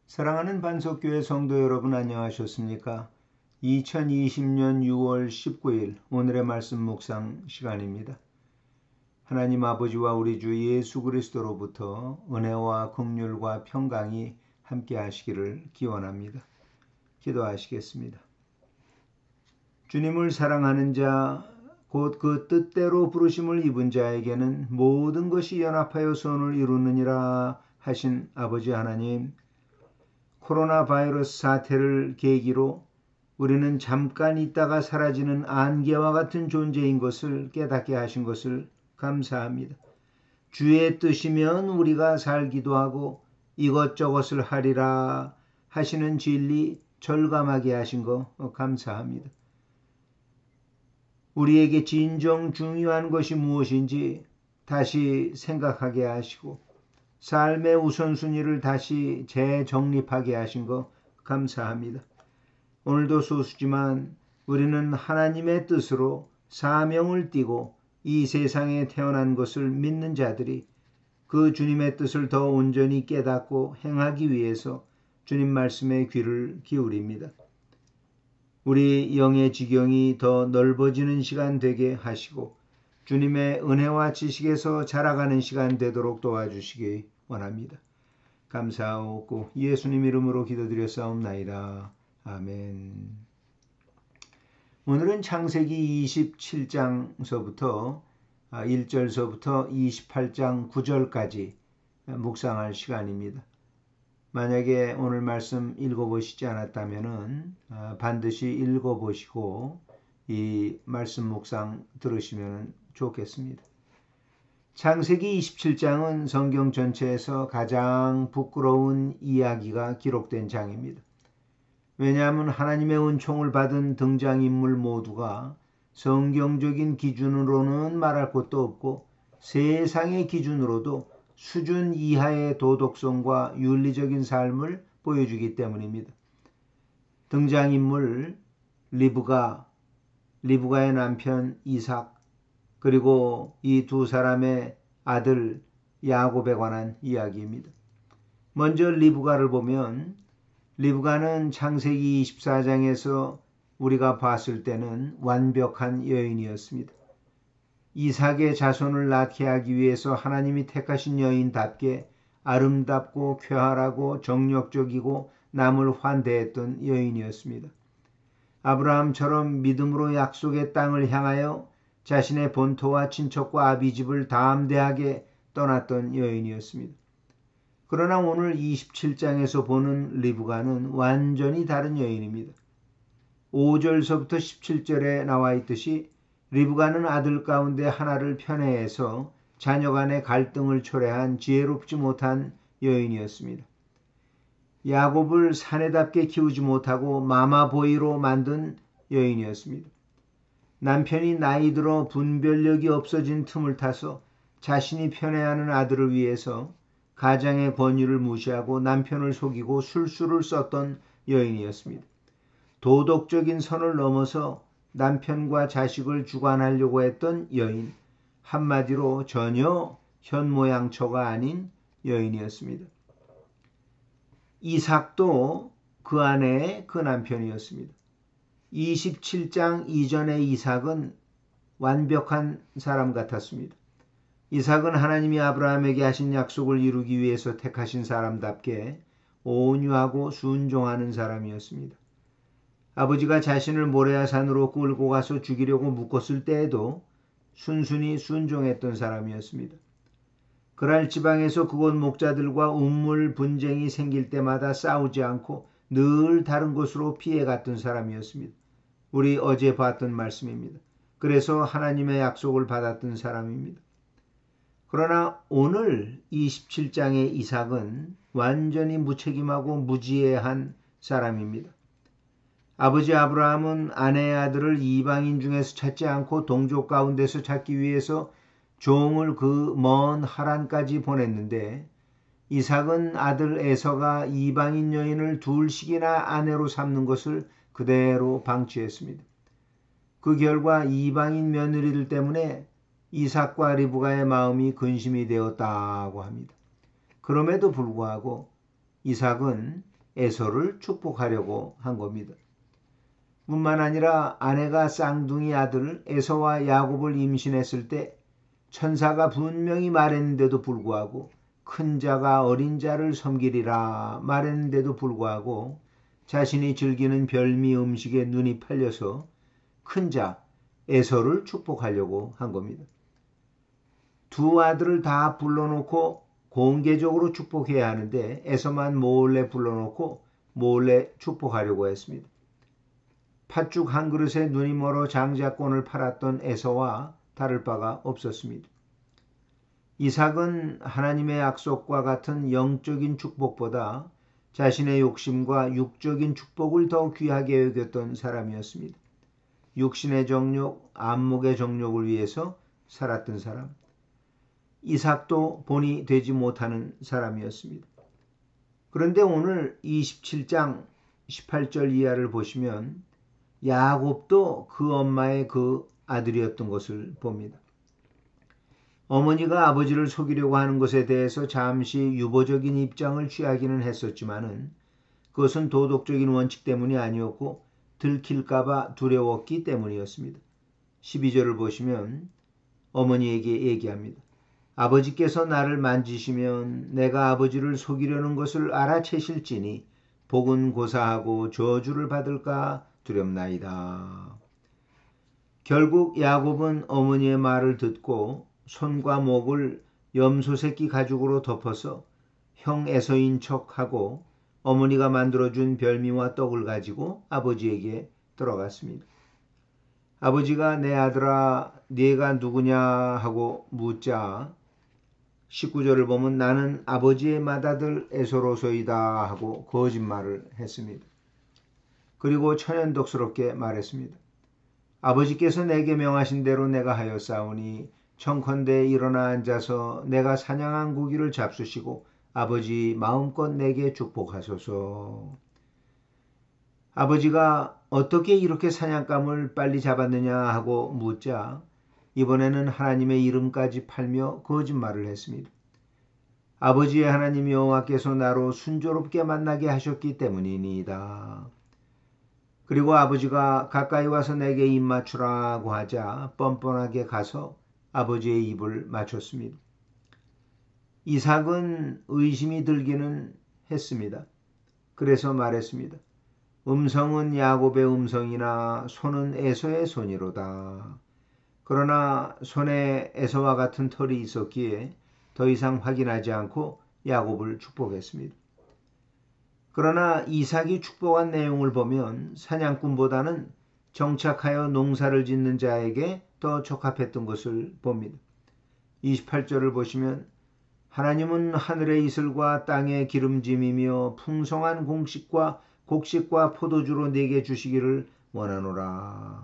사랑하는 반석교회 성도 여러분 안녕하셨습니까? 2020년 6월 19일 오늘의 말씀 묵상 시간입니다. 하나님 아버지와 우리 주 예수 그리스도로부터 은혜와 긍휼과 평강이 함께 하시기를 기원합니다. 기도하시겠습니다. 주님을 사랑하는 자, 곧 그 뜻대로 부르심을 입은 자에게는 모든 것이 연합하여 선을 이루느니라 하신 아버지 하나님, 코로나 바이러스 사태를 계기로 우리는 잠깐 있다가 사라지는 안개와 같은 존재인 것을 깨닫게 하신 것을 감사합니다. 주의 뜻이면 우리가 살기도 하고 이것저것을 하리라 하시는 진리 절감하게 하신 거 감사합니다. 우리에게 진정 중요한 것이 무엇인지 다시 생각하게 하시고 삶의 우선순위를 다시 재정립하게 하신 거 감사합니다. 오늘도 소수지만 우리는 하나님의 뜻으로 사명을 띠고 이 세상에 태어난 것을 믿는 자들이 그 주님의 뜻을 더 온전히 깨닫고 행하기 위해서 주님 말씀에 귀를 기울입니다. 우리 영의 지경이 더 넓어지는 시간 되게 하시고 주님의 은혜와 지식에서 자라가는 시간 되도록 도와주시기 원합니다. 감사하고 예수님 이름으로 기도드렸사옵나이다. 아멘. 오늘은 창세기 27장서부터 1절서부터 28장 9절까지 묵상할 시간입니다. 만약에 오늘 말씀 읽어보시지 않았다면 반드시 읽어보시고 이 말씀 묵상 들으시면 좋겠습니다. 창세기 27장은 성경 전체에서 가장 부끄러운 이야기가 기록된 장입니다. 왜냐하면 하나님의 은총을 받은 등장인물 모두가 성경적인 기준으로는 말할 것도 없고 세상의 기준으로도 수준 이하의 도덕성과 윤리적인 삶을 보여주기 때문입니다. 등장인물 리브가의 남편 이삭, 그리고 이 두 사람의 아들 야곱에 관한 이야기입니다. 먼저 리브가를 보면 리브가는 창세기 24장에서 우리가 봤을 때는 완벽한 여인이었습니다. 이삭의 자손을 낳게 하기 위해서 하나님이 택하신 여인답게 아름답고 쾌활하고 정력적이고 남을 환대했던 여인이었습니다. 아브라함처럼 믿음으로 약속의 땅을 향하여 자신의 본토와 친척과 아비집을 담대하게 떠났던 여인이었습니다. 그러나 오늘 27장에서 보는 리브가는 완전히 다른 여인입니다. 5절서부터 17절에 나와 있듯이 리브가는 아들 가운데 하나를 편애해서 자녀 간의 갈등을 초래한 지혜롭지 못한 여인이었습니다. 야곱을 사내답게 키우지 못하고 마마보이로 만든 여인이었습니다. 남편이 나이 들어 분별력이 없어진 틈을 타서 자신이 편애하는 아들을 위해서 가장의 권유를 무시하고 남편을 속이고 술수를 썼던 여인이었습니다. 도덕적인 선을 넘어서 남편과 자식을 주관하려고 했던 여인, 한마디로 전혀 현모양처가 아닌 여인이었습니다. 이삭도 그 아내의 그 남편이었습니다. 27장 이전의 이삭은 완벽한 사람 같았습니다. 이삭은 하나님이 아브라함에게 하신 약속을 이루기 위해서 택하신 사람답게 온유하고 순종하는 사람이었습니다. 아버지가 자신을 모레아 산으로 끌고 가서 죽이려고 묶었을 때에도 순순히 순종했던 사람이었습니다. 그랄 지방에서 그곳 목자들과 운물 분쟁이 생길 때마다 싸우지 않고 늘 다른 곳으로 피해갔던 사람이었습니다. 우리 어제 봤던 말씀입니다. 그래서 하나님의 약속을 받았던 사람입니다. 그러나 오늘 27장의 이삭은 완전히 무책임하고 무지혜한 사람입니다. 아버지 아브라함은 아내의 아들을 이방인 중에서 찾지 않고 동족 가운데서 찾기 위해서 종을 그 먼 하란까지 보냈는데 이삭은 아들 에서가 이방인 여인을 둘씩이나 아내로 삼는 것을 그대로 방치했습니다. 그 결과 이방인 며느리들 때문에 이삭과 리브가의 마음이 근심이 되었다고 합니다. 그럼에도 불구하고 이삭은 에서를 축복하려고 한 겁니다. 뿐만 아니라 아내가 쌍둥이 아들 에서와 야곱을 임신했을 때 천사가 분명히 말했는데도 불구하고 큰 자가 어린 자를 섬기리라 말했는데도 불구하고 자신이 즐기는 별미 음식에 눈이 팔려서 큰 자 에서를 축복하려고 한 겁니다. 두 아들을 다 불러놓고 공개적으로 축복해야 하는데 에서만 몰래 불러놓고 몰래 축복하려고 했습니다. 팥죽 한 그릇에 눈이 멀어 장자권을 팔았던 에서와 다를 바가 없었습니다. 이삭은 하나님의 약속과 같은 영적인 축복보다 자신의 욕심과 육적인 축복을 더 귀하게 여겼던 사람이었습니다. 육신의 정욕, 안목의 정욕을 위해서 살았던 사람. 이삭도 본이 되지 못하는 사람이었습니다. 그런데 오늘 27장 18절 이하를 보시면 야곱도 그 엄마의 그 아들이었던 것을 봅니다. 어머니가 아버지를 속이려고 하는 것에 대해서 잠시 유보적인 입장을 취하기는 했었지만은 그것은 도덕적인 원칙 때문이 아니었고 들킬까봐 두려웠기 때문이었습니다. 12절을 보시면 어머니에게 얘기합니다. 아버지께서 나를 만지시면 내가 아버지를 속이려는 것을 알아채실지니 복은 고사하고 저주를 받을까 두렵나이다. 결국 야곱은 어머니의 말을 듣고 손과 목을 염소 새끼 가죽으로 덮어서 형 에서인 척하고 어머니가 만들어준 별미와 떡을 가지고 아버지에게 들어갔습니다. 아버지가 내 아들아 네가 누구냐 하고 묻자 19절을 보면 나는 아버지의 맏아들 에서로소이다 하고 거짓말을 했습니다. 그리고 천연덕스럽게 말했습니다. 아버지께서 내게 명하신 대로 내가 하였사오니 청컨대 일어나 앉아서 내가 사냥한 고기를 잡수시고 아버지 마음껏 내게 축복하소서. 아버지가 어떻게 이렇게 사냥감을 빨리 잡았느냐 하고 묻자 이번에는 하나님의 이름까지 팔며 거짓말을 했습니다. 아버지의 하나님 여호와께서 나로 순조롭게 만나게 하셨기 때문이니이다. 그리고 아버지가 가까이 와서 내게 입 맞추라고 하자 뻔뻔하게 가서 아버지의 입을 맞췄습니다. 이삭은 의심이 들기는 했습니다. 그래서 말했습니다. 음성은 야곱의 음성이나 손은 에서의 손이로다. 그러나 손에 에서와 같은 털이 있었기에 더 이상 확인하지 않고 야곱을 축복했습니다. 그러나 이삭이 축복한 내용을 보면 사냥꾼보다는 정착하여 농사를 짓는 자에게 더 적합했던 것을 봅니다. 28절을 보시면 하나님은 하늘의 이슬과 땅의 기름짐이며 풍성한 곡식과 포도주로 내게 주시기를 원하노라.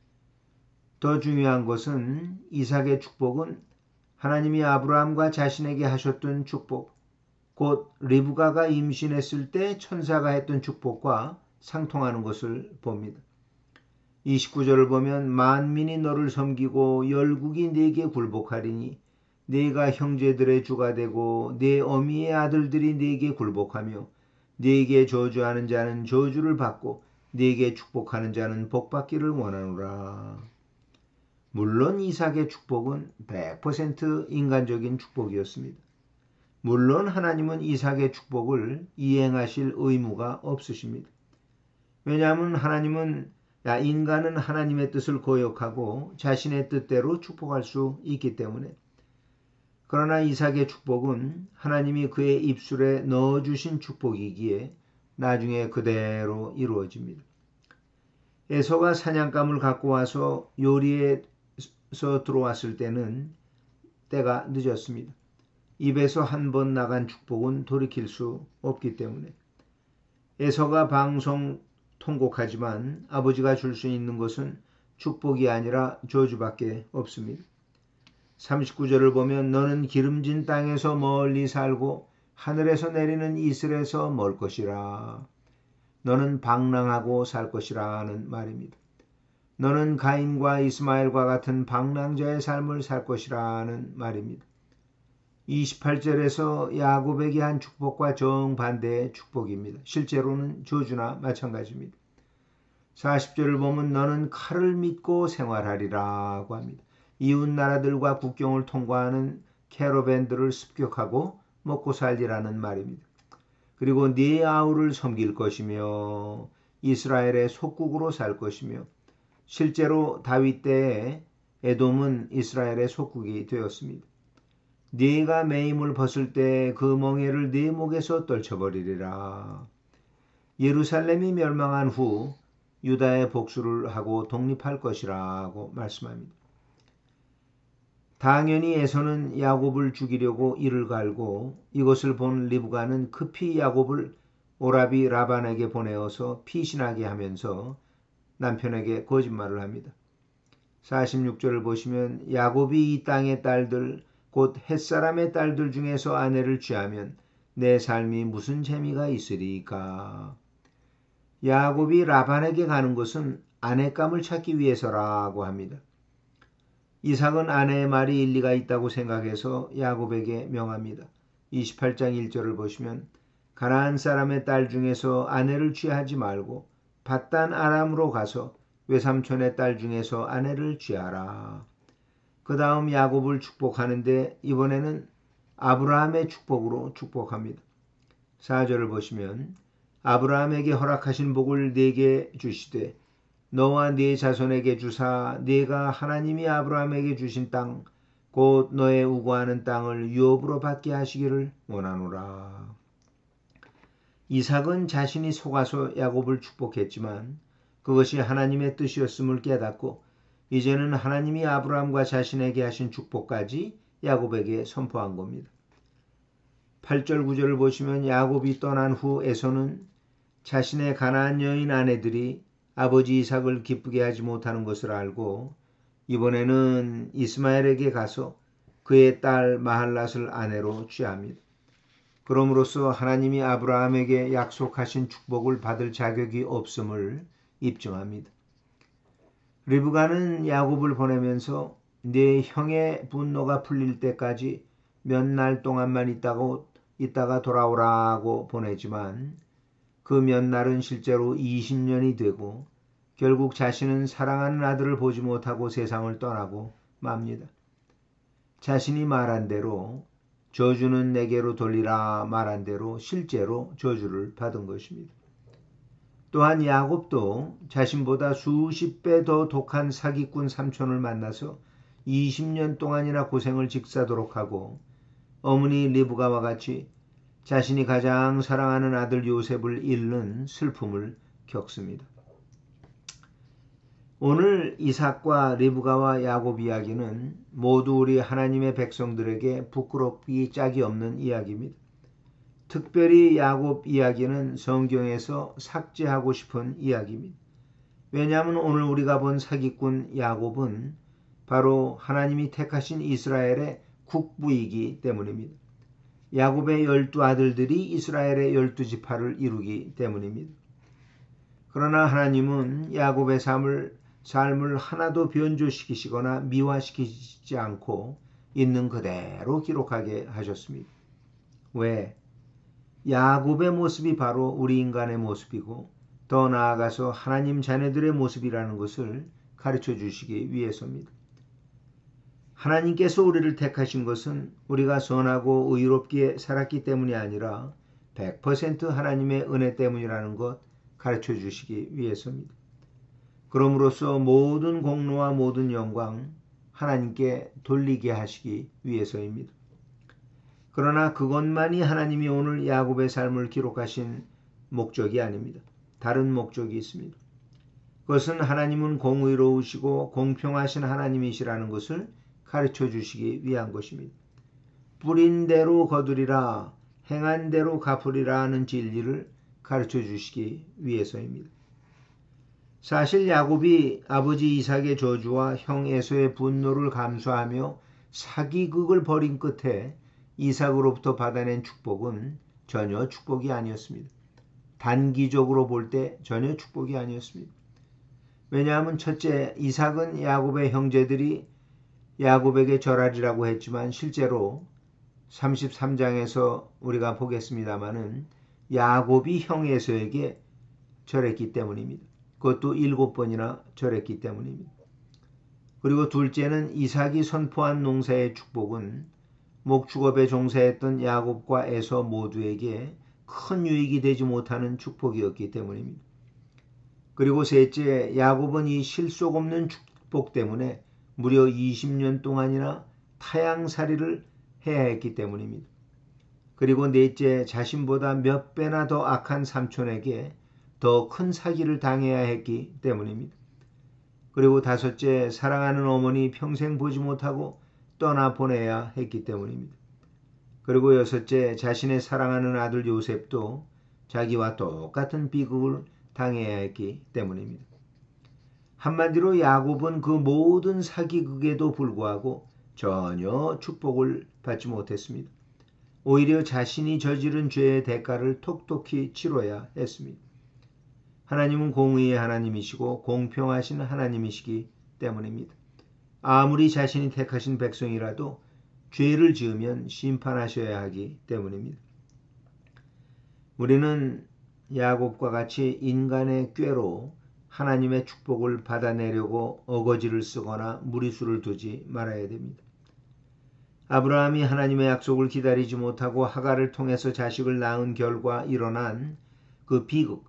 더 중요한 것은 이삭의 축복은 하나님이 아브라함과 자신에게 하셨던 축복, 곧 리브가가 임신했을 때 천사가 했던 축복과 상통하는 것을 봅니다. 29절을 보면 만민이 너를 섬기고 열국이 네게 굴복하리니 네가 형제들의 주가 되고 네 어미의 아들들이 네게 굴복하며 네게 저주하는 자는 저주를 받고 네게 축복하는 자는 복받기를 원하노라. 물론 이삭의 축복은 100% 인간적인 축복이었습니다. 물론 하나님은 이삭의 축복을 이행하실 의무가 없으십니다. 왜냐하면 인간은 하나님의 뜻을 거역하고 자신의 뜻대로 축복할 수 있기 때문에. 그러나 이삭의 축복은 하나님이 그의 입술에 넣어주신 축복이기에 나중에 그대로 이루어집니다. 에서가 사냥감을 갖고 와서 요리에서 들어왔을 때는 때가 늦었습니다. 입에서 한 번 나간 축복은 돌이킬 수 없기 때문에. 에서가 방송 통곡하지만 아버지가 줄 수 있는 것은 축복이 아니라 저주밖에 없습니다. 39절을 보면 너는 기름진 땅에서 멀리 살고 하늘에서 내리는 이슬에서 멀 것이라. 너는 방랑하고 살 것이라 하는 말입니다. 너는 가인과 이스마엘과 같은 방랑자의 삶을 살 것이라 하는 말입니다. 28절에서 야곱에게 한 축복과 정반대의 축복입니다. 실제로는 저주나 마찬가지입니다. 40절을 보면 너는 칼을 믿고 생활하리라고 합니다. 이웃 나라들과 국경을 통과하는 캐러밴들을 습격하고 먹고 살리라는 말입니다. 그리고 네 아우를 섬길 것이며 이스라엘의 속국으로 살 것이며 실제로 다윗 때에 에돔은 이스라엘의 속국이 되었습니다. 네가 매임을 벗을 때 그 멍에를 네 목에서 떨쳐버리리라. 예루살렘이 멸망한 후 유다의 복수를 하고 독립할 것이라고 말씀합니다. 당연히 에서는 야곱을 죽이려고 이를 갈고 이것을 본 리브가는 급히 야곱을 오라비 라반에게 보내어서 피신하게 하면서 남편에게 거짓말을 합니다. 46절을 보시면 야곱이 이 땅의 딸들 곧 햇사람의 딸들 중에서 아내를 취하면 내 삶이 무슨 재미가 있으리까. 야곱이 라반에게 가는 것은 아내감을 찾기 위해서라고 합니다. 이삭은 아내의 말이 일리가 있다고 생각해서 야곱에게 명합니다. 28장 1절을 보시면 가나안 사람의 딸 중에서 아내를 취하지 말고 밧단 아람으로 가서 외삼촌의 딸 중에서 아내를 취하라. 그 다음 야곱을 축복하는데 이번에는 아브라함의 축복으로 축복합니다. 4절을 보시면 아브라함에게 허락하신 복을 네게 주시되 너와 네 자손에게 주사 네가 하나님이 아브라함에게 주신 땅 곧 너의 우고하는 땅을 유업으로 받게 하시기를 원하노라. 이삭은 자신이 속아서 야곱을 축복했지만 그것이 하나님의 뜻이었음을 깨닫고 이제는 하나님이 아브라함과 자신에게 하신 축복까지 야곱에게 선포한 겁니다. 8절 9절을 보시면 야곱이 떠난 후 에서는 자신의 가나안 여인 아내들이 아버지 이삭을 기쁘게 하지 못하는 것을 알고 이번에는 이스마엘에게 가서 그의 딸 마할랏을 아내로 취합니다. 그럼으로써 하나님이 아브라함에게 약속하신 축복을 받을 자격이 없음을 입증합니다. 리브가는 야곱을 보내면서 네 형의 분노가 풀릴 때까지 몇 날 동안만 있다가 돌아오라고 보내지만 그 몇 날은 실제로 20년이 되고 결국 자신은 사랑하는 아들을 보지 못하고 세상을 떠나고 맙니다. 자신이 말한 대로 저주는 내게로 돌리라 말한 대로 실제로 저주를 받은 것입니다. 또한 야곱도 자신보다 수십 배 더 독한 사기꾼 삼촌을 만나서 20년 동안이나 고생을 직사도록 하고 어머니 리브가와 같이 자신이 가장 사랑하는 아들 요셉을 잃는 슬픔을 겪습니다. 오늘 이삭과 리브가와 야곱 이야기는 모두 우리 하나님의 백성들에게 부끄럽기 짝이 없는 이야기입니다. 특별히 야곱 이야기는 성경에서 삭제하고 싶은 이야기입니다. 왜냐하면 오늘 우리가 본 사기꾼 야곱은 바로 하나님이 택하신 이스라엘의 국부이기 때문입니다. 야곱의 12 아들들이 이스라엘의 12지파를 이루기 때문입니다. 그러나 하나님은 야곱의 삶을 하나도 변조시키시거나 미화시키지 않고 있는 그대로 기록하게 하셨습니다. 왜? 야곱의 모습이 바로 우리 인간의 모습이고 더 나아가서 하나님 자녀들의 모습이라는 것을 가르쳐 주시기 위해서입니다. 하나님께서 우리를 택하신 것은 우리가 선하고 의롭게 살았기 때문이 아니라 100% 하나님의 은혜 때문이라는 것 가르쳐 주시기 위해서입니다. 그럼으로써 모든 공로와 모든 영광 하나님께 돌리게 하시기 위해서입니다. 그러나 그것만이 하나님이 오늘 야곱의 삶을 기록하신 목적이 아닙니다. 다른 목적이 있습니다. 그것은 하나님은 공의로우시고 공평하신 하나님이시라는 것을 가르쳐 주시기 위한 것입니다. 뿌린 대로 거두리라 행한 대로 갚으리라 하는 진리를 가르쳐 주시기 위해서입니다. 사실 야곱이 아버지 이삭의 저주와 형 에서의 분노를 감수하며 사기극을 벌인 끝에 이삭으로부터 받아낸 축복은 전혀 축복이 아니었습니다. 단기적으로 볼 때 전혀 축복이 아니었습니다. 왜냐하면 첫째, 이삭은 야곱의 형제들이 야곱에게 절하리라고 했지만 실제로 33장에서 우리가 보겠습니다마는 야곱이 형 에서에게 절했기 때문입니다. 그것도 7번이나 절했기 때문입니다. 그리고 둘째는 이삭이 선포한 농사의 축복은 목축업에 종사했던 야곱과 에서 모두에게 큰 유익이 되지 못하는 축복이었기 때문입니다. 그리고 셋째, 야곱은 이 실속 없는 축복 때문에 무려 20년 동안이나 타향살이를 해야 했기 때문입니다. 그리고 넷째, 자신보다 몇 배나 더 악한 삼촌에게 더 큰 사기를 당해야 했기 때문입니다. 그리고 다섯째, 사랑하는 어머니 평생 보지 못하고 떠나보내야 했기 때문입니다. 그리고 여섯째, 자신의 사랑하는 아들 요셉도 자기와 똑같은 비극을 당해야 했기 때문입니다. 한마디로 야곱은 그 모든 사기극에도 불구하고 전혀 축복을 받지 못했습니다. 오히려 자신이 저지른 죄의 대가를 톡톡히 치러야 했습니다. 하나님은 공의의 하나님이시고 공평하신 하나님이시기 때문입니다. 아무리 자신이 택하신 백성이라도 죄를 지으면 심판하셔야 하기 때문입니다. 우리는 야곱과 같이 인간의 꾀로 하나님의 축복을 받아내려고 어거지를 쓰거나 무리수를 두지 말아야 됩니다. 아브라함이 하나님의 약속을 기다리지 못하고 하갈을 통해서 자식을 낳은 결과 일어난 그 비극,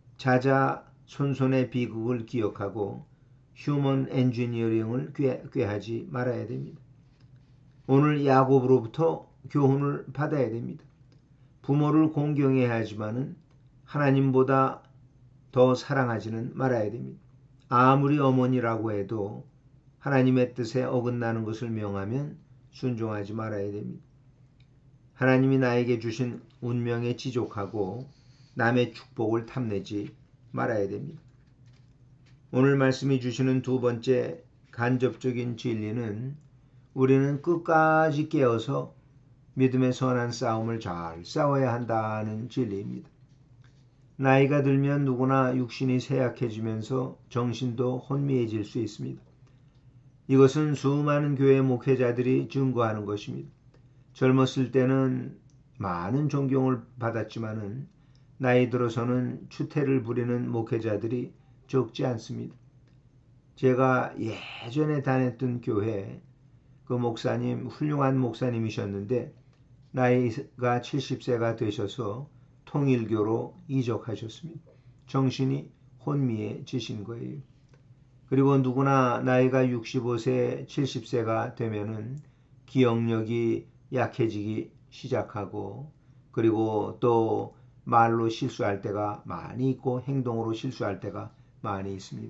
자자손손의 비극을 기억하고 휴먼 엔지니어링을 꾀하지 말아야 됩니다. 오늘 야곱으로부터 교훈을 받아야 됩니다. 부모를 공경해야 하지만은 하나님보다 더 사랑하지는 말아야 됩니다. 아무리 어머니라고 해도 하나님의 뜻에 어긋나는 것을 명하면 순종하지 말아야 됩니다. 하나님이 나에게 주신 운명에 지족하고 남의 축복을 탐내지 말아야 됩니다. 오늘 말씀이 주시는 두 번째 간접적인 진리는 우리는 끝까지 깨어서 믿음의 선한 싸움을 잘 싸워야 한다는 진리입니다. 나이가 들면 누구나 육신이 쇠약해지면서 정신도 혼미해질 수 있습니다. 이것은 수많은 교회 목회자들이 증거하는 것입니다. 젊었을 때는 많은 존경을 받았지만은 나이 들어서는 추태를 부리는 목회자들이 적지 않습니다. 제가 예전에 다녔던 교회 그 목사님 훌륭한 목사님이셨는데 나이가 70세가 되셔서 통일교로 이적하셨습니다. 정신이 혼미해지신 거예요. 그리고 누구나 나이가 65세, 70세가 되면은 기억력이 약해지기 시작하고 그리고 또 말로 실수할 때가 많이 있고 행동으로 실수할 때가 많이 있습니다.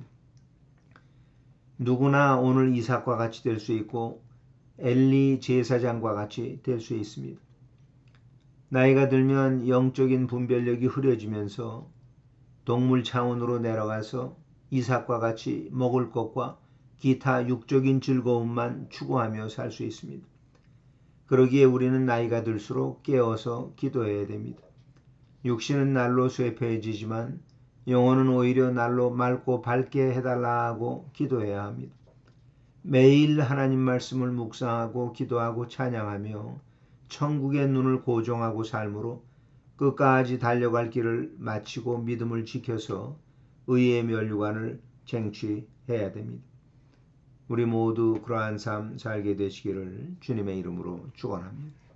누구나 오늘 이삭과 같이 될 수 있고 엘리 제사장과 같이 될 수 있습니다. 나이가 들면 영적인 분별력이 흐려지면서 동물 차원으로 내려가서 이삭과 같이 먹을 것과 기타 육적인 즐거움만 추구하며 살 수 있습니다. 그러기에 우리는 나이가 들수록 깨어서 기도해야 됩니다. 육신은 날로 쇠폐해지지만 영혼은 오히려 날로 맑고 밝게 해달라고 기도해야 합니다. 매일 하나님 말씀을 묵상하고 기도하고 찬양하며 천국의 눈을 고정하고 삶으로 끝까지 달려갈 길을 마치고 믿음을 지켜서 의의 면류관을 쟁취해야 됩니다. 우리 모두 그러한 삶 살게 되시기를 주님의 이름으로 축원합니다.